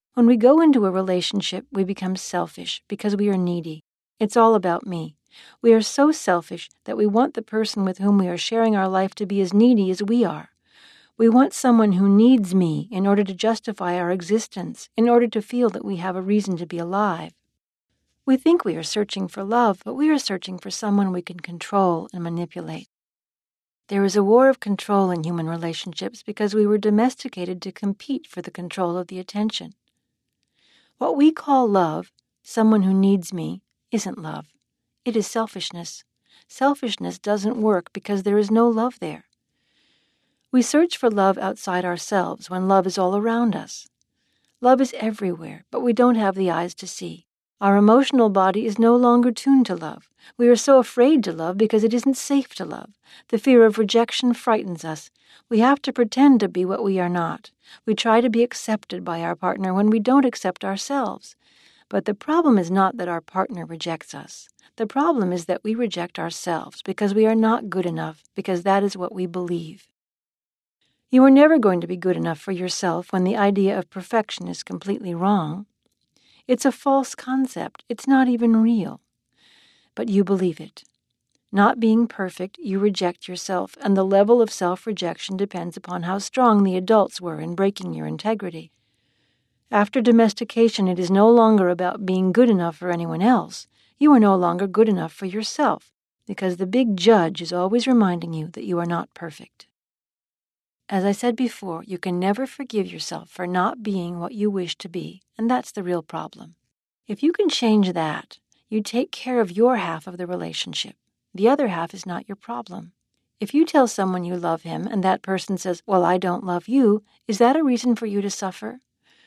When we go into a relationship, we become selfish because we are needy. It's all about me. We are so selfish that we want the person with whom we are sharing our life to be as needy as we are. We want someone who needs me in order to justify our existence, in order to feel that we have a reason to be alive. We think we are searching for love, but we are searching for someone we can control and manipulate. There is a war of control in human relationships because we were domesticated to compete for the control of the attention. What we call love, someone who needs me, isn't love. It is selfishness. Selfishness doesn't work because there is no love there. We search for love outside ourselves when love is all around us. Love is everywhere, but we don't have the eyes to see. Our emotional body is no longer tuned to love. We are so afraid to love because it isn't safe to love. The fear of rejection frightens us. We have to pretend to be what we are not. We try to be accepted by our partner when we don't accept ourselves. But the problem is not that our partner rejects us. The problem is that we reject ourselves because we are not good enough, because that is what we believe. You are never going to be good enough for yourself when the idea of perfection is completely wrong. It's a false concept. It's not even real. But you believe it. Not being perfect, you reject yourself, and the level of self-rejection depends upon how strong the adults were in breaking your integrity. After domestication, it is no longer about being good enough for anyone else. You are no longer good enough for yourself, because the big judge is always reminding you that you are not perfect. As I said before, you can never forgive yourself for not being what you wish to be, and that's the real problem. If you can change that, you take care of your half of the relationship. The other half is not your problem. If you tell someone you love him and that person says, "Well, I don't love you," is that a reason for you to suffer?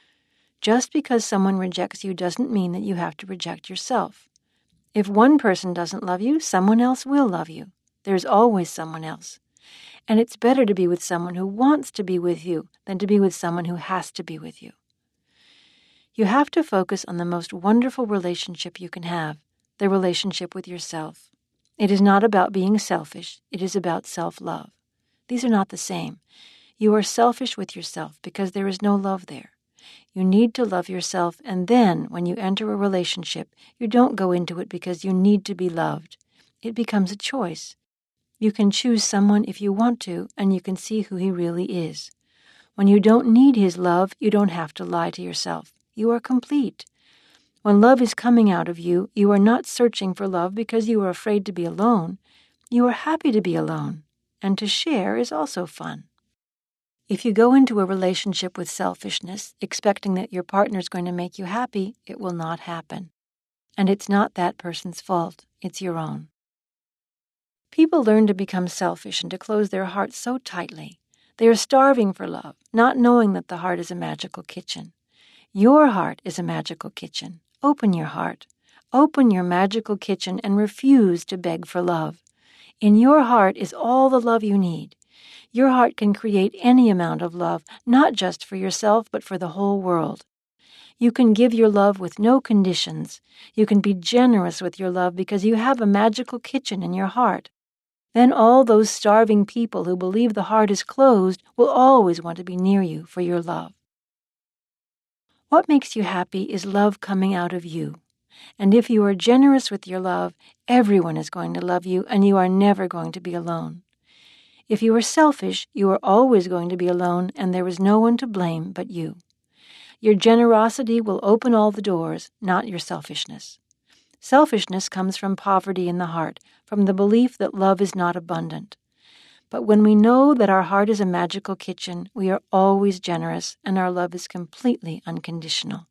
Just because someone rejects you doesn't mean that you have to reject yourself. If one person doesn't love you, someone else will love you. There's always someone else. And it's better to be with someone who wants to be with you than to be with someone who has to be with you. You have to focus on the most wonderful relationship you can have, the relationship with yourself. It is not about being selfish. It is about self-love. These are not the same. You are selfish with yourself because there is no love there. You need to love yourself, and then, when you enter a relationship, you don't go into it because you need to be loved. It becomes a choice. You can choose someone if you want to, and you can see who he really is. When you don't need his love, you don't have to lie to yourself. You are complete. When love is coming out of you, you are not searching for love because you are afraid to be alone. You are happy to be alone, and to share is also fun. If you go into a relationship with selfishness, expecting that your partner is going to make you happy, it will not happen. And it's not that person's fault. It's your own. People learn to become selfish and to close their hearts so tightly. They are starving for love, not knowing that the heart is a magical kitchen. Your heart is a magical kitchen. Open your heart. Open your magical kitchen and refuse to beg for love. In your heart is all the love you need. Your heart can create any amount of love, not just for yourself, but for the whole world. You can give your love with no conditions. You can be generous with your love because you have a magical kitchen in your heart. Then all those starving people who believe the heart is closed will always want to be near you for your love. What makes you happy is love coming out of you. And if you are generous with your love, everyone is going to love you, and you are never going to be alone. If you are selfish, you are always going to be alone, and there is no one to blame but you. Your generosity will open all the doors, not your selfishness. Selfishness comes from poverty in the heart, from the belief that love is not abundant. But when we know that our heart is a magical kitchen, we are always generous, and our love is completely unconditional.